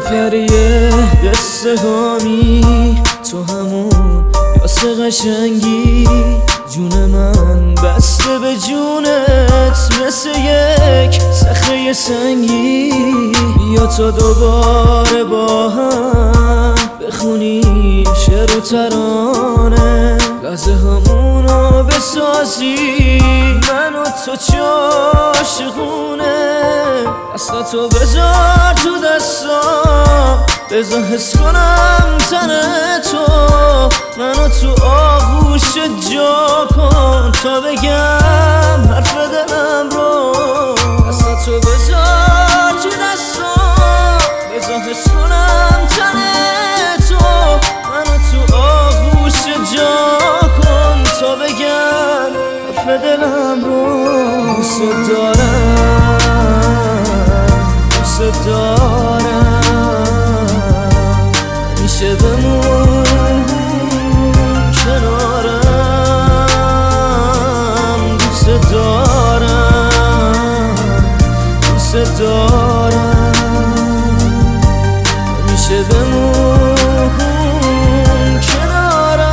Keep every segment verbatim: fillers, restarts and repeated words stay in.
آخریه قصه هامی تو همون یاسه قشنگی جون من بسته به جونت مثل یک صخره سنگی. بیا تا دوباره با هم بخونیم شعر و ترانه، لحظه همونو بسازیم من و تو چه عاشقونه. دستاتو بذار تو دستام بذار حس کنم تن تو، منو تو آغوش جا کن تا بگم حرف دلم رو. دستاتو بذار تو دستام بذار حس کنم تن تو، منو تو آغوش جا کن تا بگم حرف دلم رو. دوست دارم دوست دارم همیشه بمون کنارم. دوست دارم دوست دارم همیشه بمون کنارم.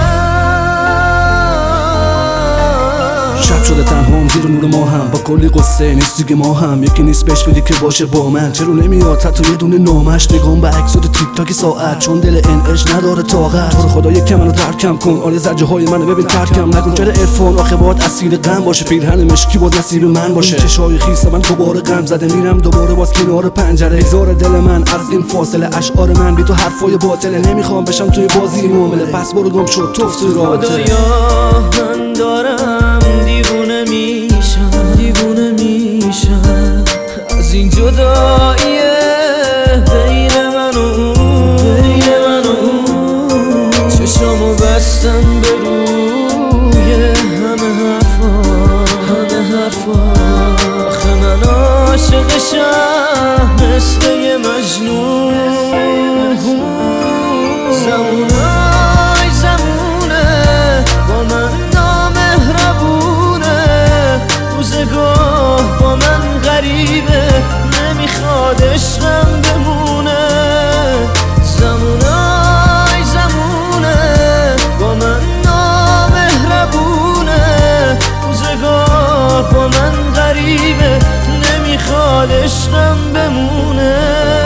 شب شده تنهام زیر نور ما هم با کلی قصه نیست دیگه ما هم یکی نیست بهش بدی که باشه با من. چرا نمیاد حتی یه دونه نامش نگام به عکسات تیک تاک ساعت، چون دل انش نداره طاقت. تو رو خدا یکم منو ترکم کن، آره زجه های منو ببین ترکم نکن. چرا عرفان آخه باید اسیر غم باشه، پیرهن مشکی باز نصیب من باشه. چشای خیس من دوباره غم زده میرم دوباره باز کنار پنجره. هزار دل من از این فاصله اشعار من بی تو حرفای باطله. نمیخوام بشم توی بازی معامله، پس برو گم شد توف تو رابطه. خدایا من دارم دیوونه میشم دیوونه میشم از این جدایی بین من و اون بین من و اون. چشامو بستم به روی همه حرفا همه حرفا. آخه من عاشقشم مثل یه مجنون. زمونای زمونه با من نامهربونه، روزگاه با من غریبه نمیخواد عشقم بمونه. زمونای زمونه با من نامهربونه، روزگاه با من غریبه نمیخواد عشقم بمونه.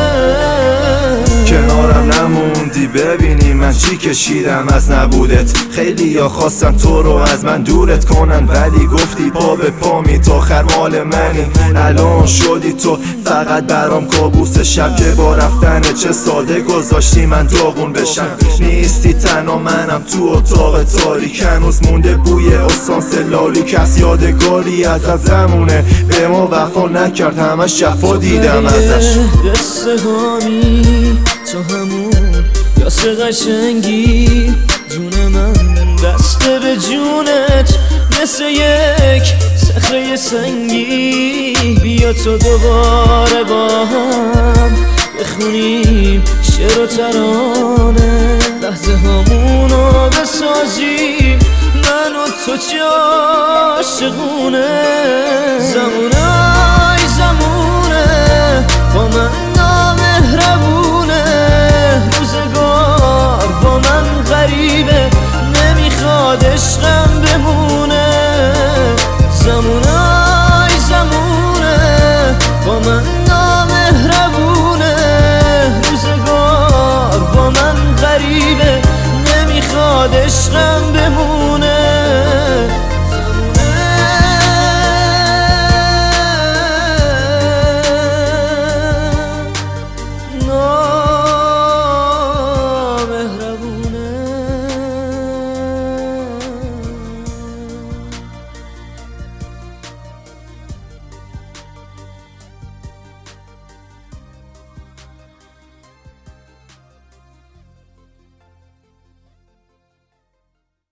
کنارم نموندی ببینی من چی کشیدم از نبودت. خیلی یا خواستن تو رو از من دورت کنن، ولی گفتی پا به پا می تا آخر مال منی. الان شدی تو فقط برام کابوس شب که با رفتن چه ساده گذاشتی من داغون بشم. نیستی تنها منم تو اتاق تاریک، هنوز مونده بوی اسانس لالی. کس یادگاری از از زمونه به ما وفا نکرد، همش جفا دیدم ازش. قصه هامی تو همون یاسه قشنگی جون من بسته به جونت مثل یک صخره سنگی. بیا تو دوباره با هم بخونیم شعر و ترانه، لحظه همونو بسازیم من و تو چه عاشقونه. زمونه